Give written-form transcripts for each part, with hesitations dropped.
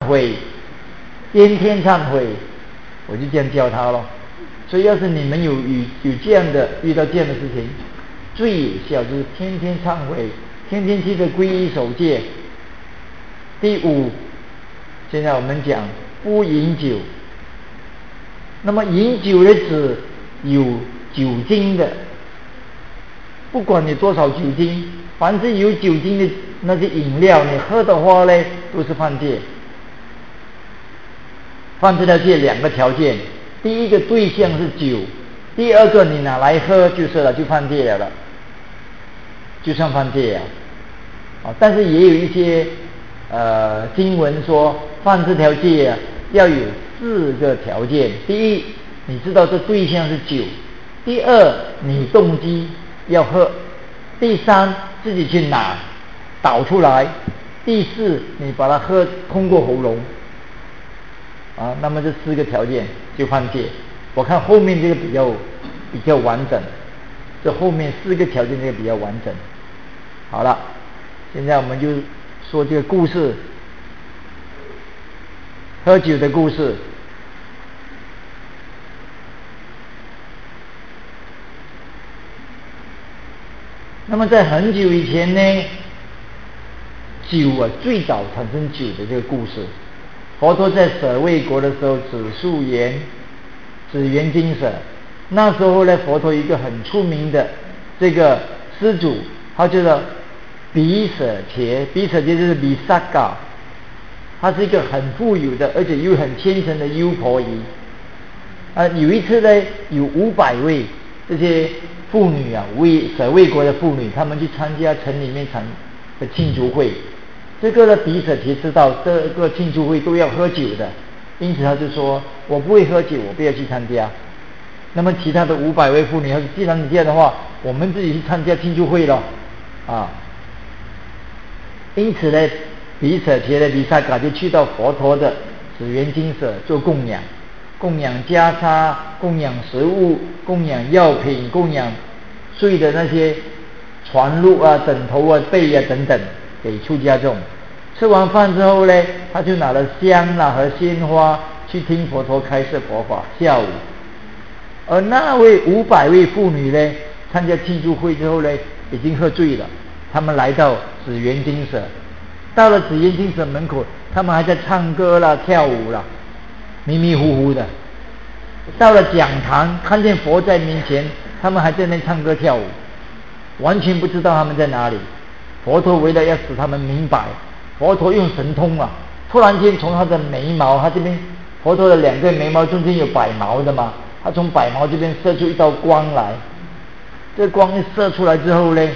悔，天天忏悔，我就这样教他咯。所以要是你们有这样的遇到这样的事情，最有效就是天天忏悔，天天记得皈依守戒。第五，现在我们讲不饮酒。那么饮酒的指有酒精的，不管你多少酒精，凡是有酒精的那些饮料，你喝的话呢，都是犯戒。犯这条戒两个条件，第一个对象是酒，第二个你拿来喝就是了，就犯戒了，就算犯戒了。但是也有一些经文说犯这条戒要有4个条件：第一，你知道这对象是酒；第二，你动机要喝；第三，自己去拿倒出来；第四，你把它喝通过喉咙。那么这4个条件就犯戒。我看后面这个比较完整，这后面4个条件这个比较完整。好了，现在我们就说这个故事，喝酒的故事。那么在很久以前呢，酒最早产生酒的这个故事，佛陀在舍卫国的时候，紫园精舍，那时候呢，佛陀一个很出名的这个施主，他叫做比舍伽，比舍伽就是比萨嘎，他是一个很富有的，而且又很虔诚的优婆夷。有一次呢，有500位这些妇女舍卫国的妇女，她们去参加城里面的庆祝会。这个呢，比舍伽知道这个庆祝会都要喝酒的，因此他就说：“我不会喝酒，我不要去参加。”那么其他的500位妇女说：“既然你这样的话，我们自己去参加庆祝会了。”因此呢，比舍伽的比萨嘎就去到佛陀的紫园精舍做供养袈裟，供养食物，供养药品，供养睡的那些床褥枕头被等等，给出家众。吃完饭之后呢，他就拿了香和鲜花去听佛陀开示佛法，下午。而那位500位妇女呢，参加庆祝会之后呢，已经喝醉了。他们来到紫园精舍，到了紫园精舍门口，他们还在唱歌跳舞迷迷糊糊的。到了讲堂，看见佛在面前，他们还在那唱歌跳舞，完全不知道他们在哪里。佛陀为了要使他们明白，佛陀用神通突然间从他的眉毛，他这边佛陀的2个眉毛中间有摆毛的嘛，他从摆毛这边射出一道光来。这光一射出来之后呢，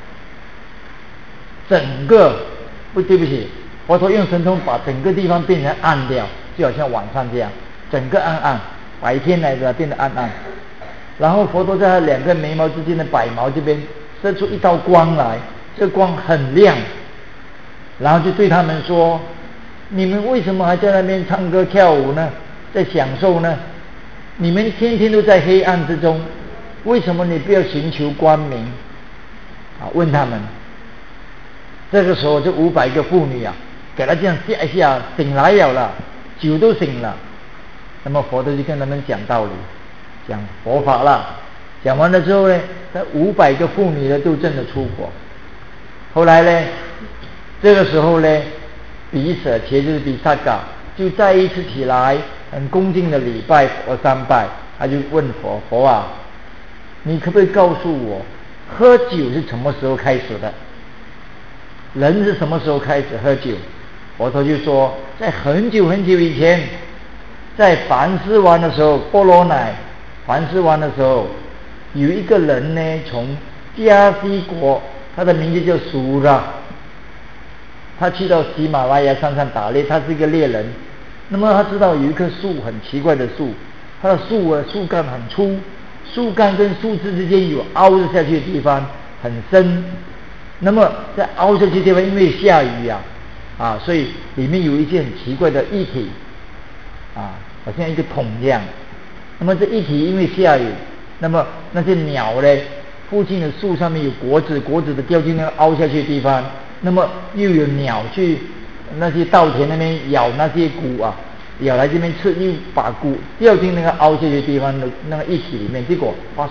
对不起，佛陀用神通把整个地方变成暗掉，就好像晚上这样，整个暗，白天来的变得暗。然后佛陀在他2个眉毛之间的摆毛这边射出一道光来，这光很亮，然后就对他们说：“你们为什么还在那边唱歌跳舞呢？在享受呢？你们天天都在黑暗之中，为什么你不要寻求光明？”问他们。这个时候这500个妇女给他这样吓一下，醒来了，酒都醒了。那么佛陀就跟他们讲道理，讲佛法了。讲完了之后呢，这500个妇女呢都真的出国。后来呢，这个时候呢，比舍伽就是比萨嘎，就再一次起来，很恭敬的礼拜佛3拜。他就问佛你可不可以告诉我，喝酒是什么时候开始的？人是什么时候开始喝酒？佛陀就说，在很久很久以前，在梵世王的时候，波罗乃梵世王的时候，有一个人呢，从迦西国，他的名字叫苏拉，他去到喜马拉雅山上打猎，他是一个猎人。那么他知道有一棵树，很奇怪的树，它的树干很粗，树干跟树枝之间有凹着下去的地方，很深。那么在凹下去的地方，因为下雨所以里面有一些很奇怪的液体好像一个桶这样。那么这液体因为下雨，那么那些鸟呢，附近的树上面有果子的掉进那个凹下去的地方，那么又有鸟去那些稻田那边咬那些谷啊，咬来这边吃，又把谷掉进那个凹下去的地方的那个液体里面，结果发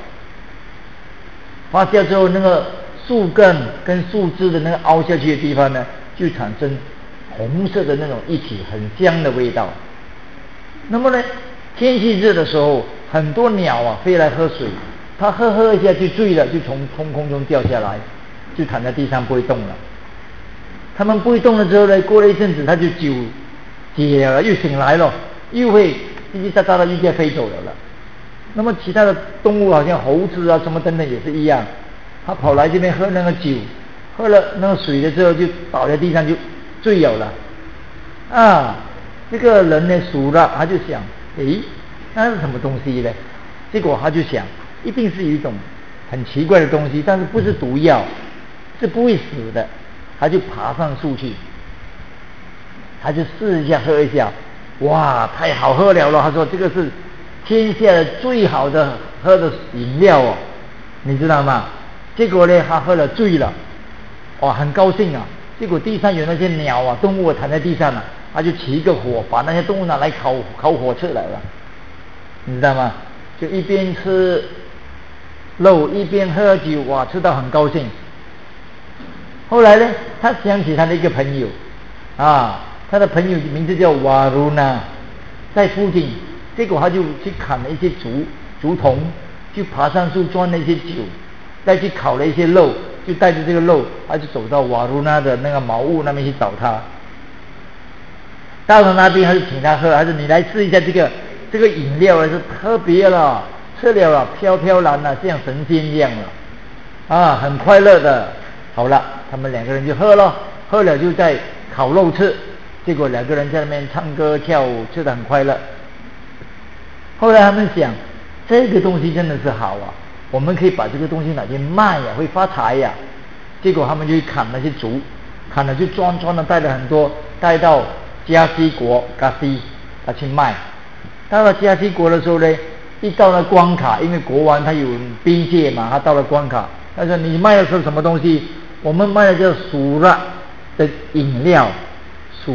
酵之后，那个树根跟树枝的那个凹下去的地方呢，就产生红色的那种液体，很香的味道。那么呢，天气热的时候，很多鸟啊飞来喝水，它喝一下就醉了，就从空中掉下来，就躺在地上不会动了。它们不会动了之后呢，过了一阵子，它就酒解了，又醒来了，又会叽叽喳喳的又再飞走了。那么其他的动物好像猴子啊什么等等也是一样，它跑来这边喝那个酒，喝了那个水的时候就倒在地上就醉有了。这个人呢熟了，他就想，那是什么东西呢？结果他就想，一定是一种很奇怪的东西，但是不是毒药，是不会死的。他就爬上树去，他就试一下喝一下，哇，太好喝了！他说这个是天下最好的喝的饮料哦，你知道吗？结果呢，他喝了醉了，哇，很高兴啊。结果地上有那些鸟啊、动物躺在地上了，他就起一个火，把那些动物拿来烤火吃来了，你知道吗？就一边吃肉一边喝酒，哇，吃到很高兴。后来呢，他想起他的一个朋友，他的朋友名字叫瓦鲁纳，在附近，结果他就去砍了一些竹筒，就爬上树装了一些酒，再去烤了一些肉，就带着这个肉，他就走到瓦鲁纳的那个茅屋那边去找他。到了那边，他就请他喝，他说你来试一下这个饮料是特别了，吃了飘飘然了，像神仙一样了，很快乐的。好了，他们两个人就喝了就在烤肉吃，结果两个人在那边唱歌跳舞，吃得很快乐。后来他们想，这个东西真的是好啊，我们可以把这个东西拿去卖呀，会发财呀。结果他们就去砍那些竹，砍了就装的带了很多，带到加西国他去卖。到了加西国的时候呢，一到了关卡，因为国王他有边界嘛，他到了关卡，他说你卖的是什么东西？我们卖的叫苏拉的饮料，所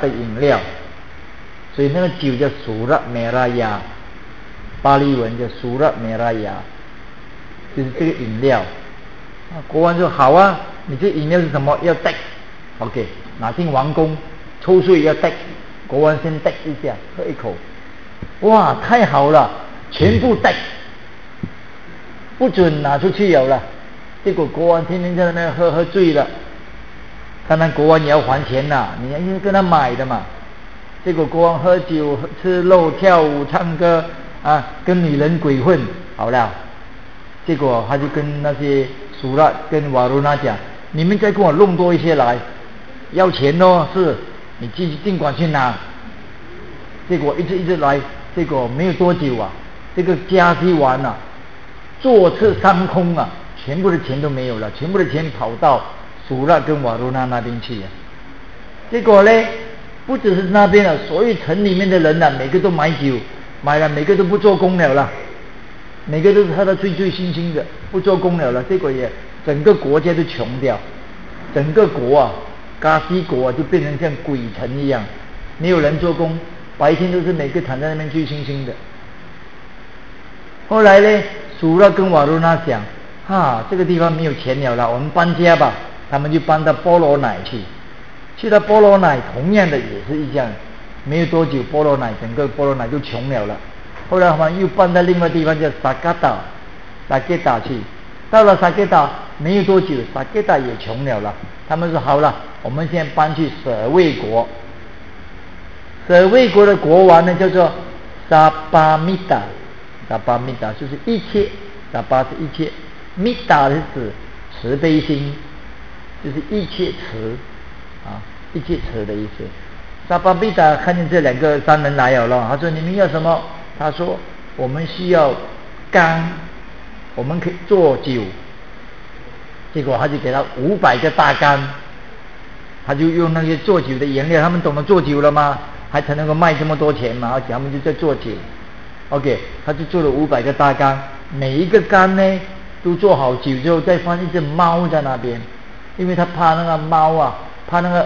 以那个酒叫苏拉梅拉亚，巴利文叫苏拉梅拉亚，就是这个饮料。国王说好啊，你这饮料是什么？要带 OK， 拿进王宫抽税要带，国王先带一下，喝一口，哇，太好了，全部带，不准拿出去有了。结果国王天天在那边喝醉了，当然国王也要还钱呐，你要跟他买的嘛。结果国王喝酒吃肉跳舞唱歌跟女人鬼混好了，结果他就跟那些苏拉跟瓦鲁纳讲，你们再跟我弄多一些来，要钱哦，是你尽管去拿。结果一直来，结果没有多久啊，这个加西王坐吃山空啊，全部的钱都没有了，全部的钱跑到苏拉跟瓦鲁纳那边去结果呢，不只是那边所有城里面的人每个都买酒，买了每个都不做工了每个都是喝得醉醺的，不做工了结果也整个国家都穷掉，整个国加西国就变成像鬼城一样，没有人做工，白天都是每个躺在那边醉醺醺的。后来呢，苏拉跟瓦鲁纳讲，这个地方没有钱了我们搬家吧。他们就搬到波罗乃去到波罗乃，同样的也是一样，没有多久整个波罗乃就穷了。后来我们又搬到另外地方叫萨嘎达去，到了萨嘎达没有多久，萨嘎达也穷了。他们说好了，我们现在搬去舍卫国。舍卫国的国王呢叫做萨巴密达就是一切，萨巴是一切，密达是指慈悲心，就是一切慈一切慈的意思。萨巴密达看见这两个商人来了，他说你们要什么？他说我们需要缸，我们可以做酒。结果他就给他500个大缸，他就用那些做酒的原料，他们懂得做酒了吗？还才能够卖这么多钱嘛，而且他们就在做酒。OK， 他就做了500个大缸，每一个缸呢都做好酒之后，再放一只猫在那边，因为他怕那个猫怕那个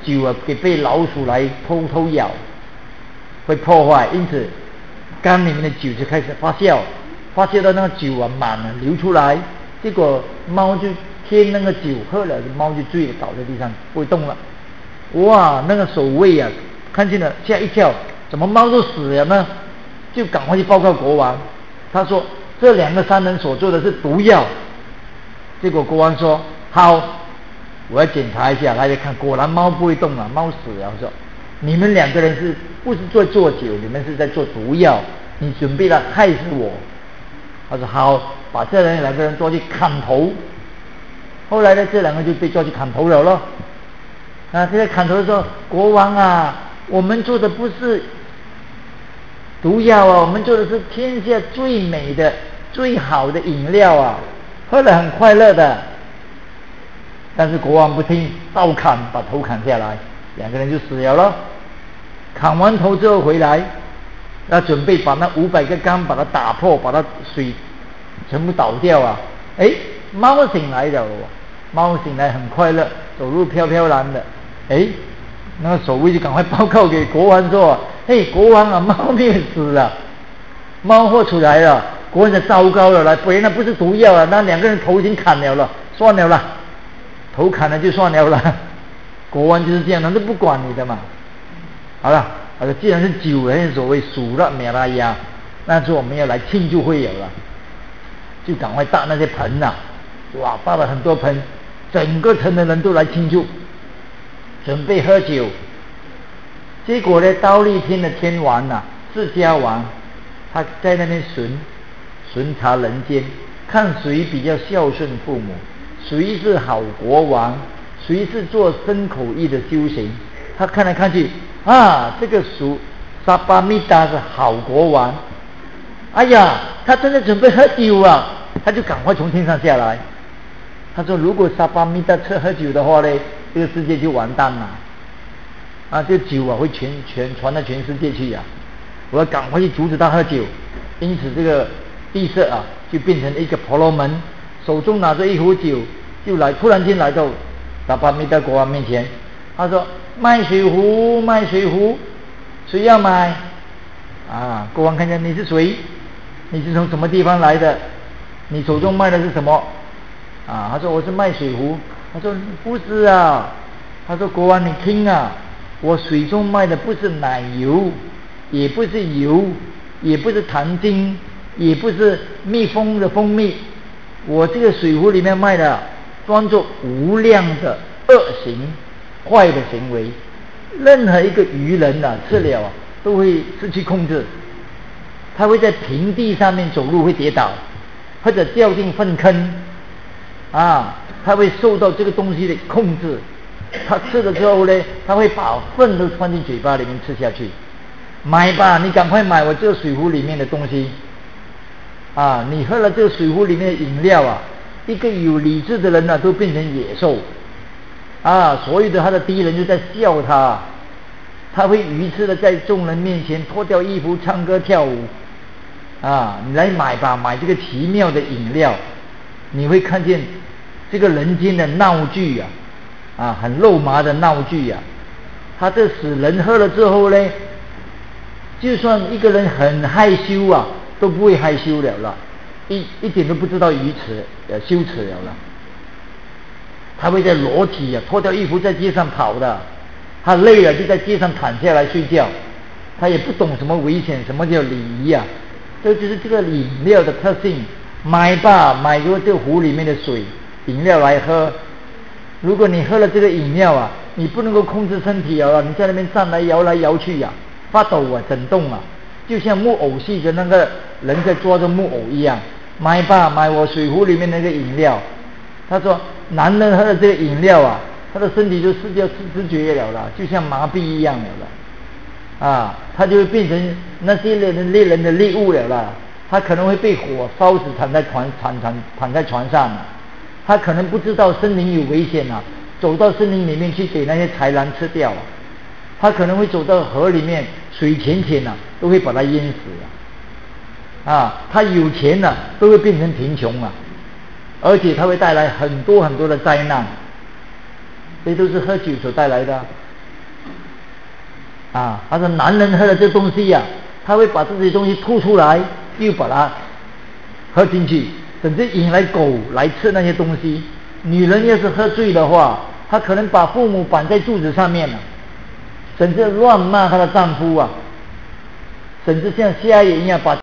酒啊给被老鼠来偷咬，会破坏，因此缸里面的酒就开始发酵到那个酒啊满了流出来，结果猫就添那个酒喝了，猫就醉了倒在地上不会动了。哇，那个守卫啊看见了吓一跳，怎么猫都死了呢？就赶快去报告国王。他说这2个商人所做的是毒药。结果国王说好，我要检查一下，来看，果然猫不会动了，猫死了。说你们2个人是不是在做酒？你们是在做毒药，你准备了害死我。他说好，把这2个人抓去砍头。后来呢，这2个就被抓去砍头了咯。现在砍头的时候，国王啊，我们做的不是毒药啊，我们做的是天下最美的最好的饮料啊，喝了很快乐的。但是国王不听，刀砍，把头砍下来，2个人就死了咯。砍完头之后回来，要准备把那500个缸把它打破，把它水全部倒掉啊。猫醒来了，猫醒来很快乐，走路飘飘然的。那个守卫就赶快报告给国王说，国王啊，猫没有死了，猫活出来了。国王就糟糕了，来，那不是毒药啊，那2个人头已经砍了，算了啦，头砍了就算了啦。国王就是这样，他都不管你的嘛。好了，既然是酒人所谓数了米拉亚，那时候我们要来庆祝会有了，就赶快搭那些盆啊，哇，搭了很多盆，整个城的人都来庆祝，准备喝酒。结果呢，刀立天的天王啊，释迦王，他在那边巡查人间，看谁比较孝顺父母，谁是好国王，谁是做身口意的修行。他看来看去啊，这个萨巴密达是好国王。哎呀，他真的准备喝酒啊，他就赶快从天上下来。他说如果萨巴密达喝酒的话呢，这个世界就完蛋了啊，这个酒啊会传到全世界去啊，我要赶快去阻止他喝酒。因此这个地色啊就变成一个婆罗门，手中拿着一壶酒，就突然间来到萨巴密达国王面前。他说卖水壶，谁要买啊？国王看见你是谁，你是从什么地方来的，你手中卖的是什么啊？他说我是卖水壶。他说不是啊。他说国王你听啊，我水中卖的不是奶油，也不是油，也不是糖精，也不是蜜蜂的蜂蜜，我这个水壶里面卖的装作无量的恶行坏的行为。任何一个愚人啊吃了都会失去控制，他会在平地上面走路会跌倒，或者掉进粪坑啊，他会受到这个东西的控制。他吃了之后呢，他会把粪都放进嘴巴里面吃下去。买吧，你赶快买我这个水壶里面的东西啊！你喝了这个水壶里面的饮料啊，一个有理智的人啊都变成野兽啊！所有的他的敌人就在笑他，他会愚痴的在众人面前脱掉衣服唱歌跳舞啊！你来买吧，买这个奇妙的饮料，你会看见这个人间的闹剧啊，很肉麻的闹剧啊！他这使人喝了之后呢，就算一个人很害羞啊，都不会害羞了，一点都不知道羞耻了。他会在裸体脱掉衣服在街上跑的，他累了就在街上躺下来睡觉，他也不懂什么危险，什么叫礼仪啊，这就是这个饮料的特性。买吧，买过这壶里面的饮料来喝。如果你喝了这个饮料啊，你不能够控制身体你在那边站来摇来摇去发抖震动就像木偶戏的那个人在抓着木偶一样。买吧，买我水壶里面那个饮料。他说男人喝了这个饮料他的身体就失掉知觉了就像麻痹一样了他就会变成那些猎人的猎物了他可能会被火烧死，躺在床上他可能不知道森林有危险走到森林里面去给那些豺狼吃掉他可能会走到河里面，水浅都会把他淹死他有钱都会变成贫穷而且他会带来很多很多的灾难，这都是喝酒所带来的他说男人喝了这东西他会把这些东西吐出来，又把它喝进去，甚至引来狗来吃那些东西。女人要是喝醉的话，她可能把父母绑在柱子上面甚至乱骂她的丈夫甚至像夏野一样把